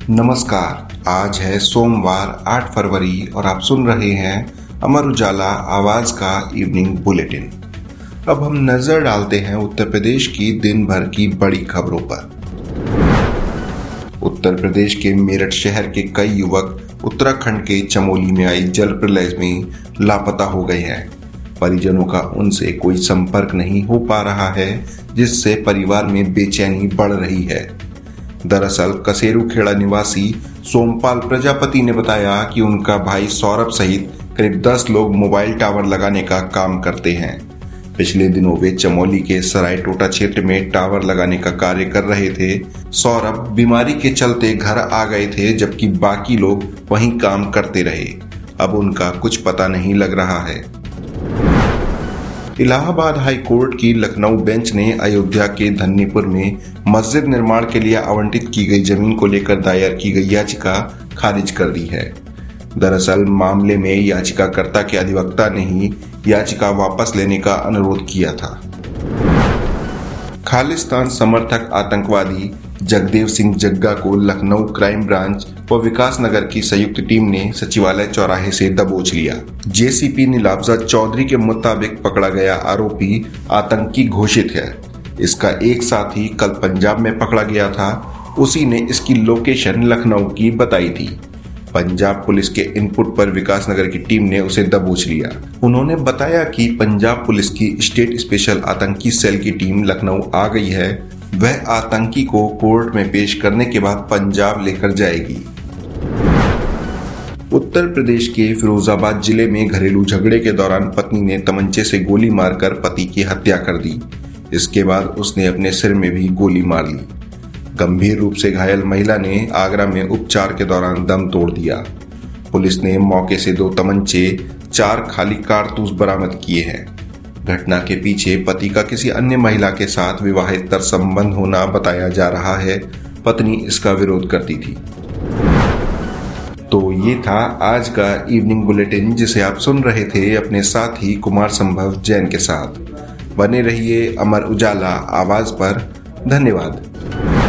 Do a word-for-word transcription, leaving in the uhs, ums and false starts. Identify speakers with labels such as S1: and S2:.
S1: नमस्कार, आज है सोमवार आठ फरवरी और आप सुन रहे हैं अमर उजाला आवाज का इवनिंग बुलेटिन। अब हम नजर डालते हैं उत्तर प्रदेश की दिन भर की बड़ी खबरों पर। उत्तर प्रदेश के मेरठ शहर के कई युवक उत्तराखंड के चमोली में आई जल प्रलय में लापता हो गए हैं। परिजनों का उनसे कोई संपर्क नहीं हो पा रहा है, जिससे परिवार में बेचैनी बढ़ रही है। दरअसल कसेरू खेड़ा निवासी सोमपाल प्रजापति ने बताया कि उनका भाई सौरभ सहित करीब दस लोग मोबाइल टावर लगाने का काम करते हैं। पिछले दिनों वे चमोली के सराय टोटा क्षेत्र में टावर लगाने का कार्य कर रहे थे। सौरभ बीमारी के चलते घर आ गए थे, जबकि बाकी लोग वहीं काम करते रहे। अब उनका कुछ पता नहीं लग रहा है। इलाहाबाद हाई कोर्ट की लखनऊ बेंच ने अयोध्या के धन्नीपुर में मस्जिद निर्माण के लिए आवंटित की गई जमीन को लेकर दायर की गई याचिका खारिज कर दी है। दरअसल मामले में याचिकाकर्ता के अधिवक्ता ने ही याचिका वापस लेने का अनुरोध किया था। खालिस्तान समर्थक आतंकवादी जगदेव सिंह जग्गा को लखनऊ क्राइम ब्रांच व विकास नगर की संयुक्त टीम ने सचिवालय चौराहे से दबोच लिया। जेसीपी नीलाब्जा चौधरी के मुताबिक पकड़ा गया आरोपी आतंकी घोषित है। इसका एक साथी कल पंजाब में पकड़ा गया था। उसी ने इसकी लोकेशन लखनऊ की बताई थी। पंजाब पुलिस के इनपुट पर विकास नगर की टीम ने उसे दबोच लिया। उन्होंने बताया कि पंजाब पुलिस की स्टेट स्पेशल आतंकी सेल की टीम लखनऊ आ गई है। वह आतंकी को कोर्ट में पेश करने के बाद पंजाब लेकर जाएगी। उत्तर प्रदेश के फिरोजाबाद जिले में घरेलू झगड़े के दौरान पत्नी ने तमंचे से गोली मारकर पति की हत्या कर दी। इसके बाद उसने अपने सिर में भी गोली मार ली। गंभीर रूप से घायल महिला ने आगरा में उपचार के दौरान दम तोड़ दिया। पुलिस ने मौके से दो तमंचे, चार खाली कारतूस बरामद किए हैं। घटना के पीछे पति का किसी अन्य महिला के साथ विवाहेतर संबंध होना बताया जा रहा है। पत्नी इसका विरोध करती थी। तो ये था आज का इवनिंग बुलेटिन, जिसे आप सुन रहे थे अपने साथी कुमार संभव जैन के साथ। बने रहिए अमर उजाला आवाज पर। धन्यवाद।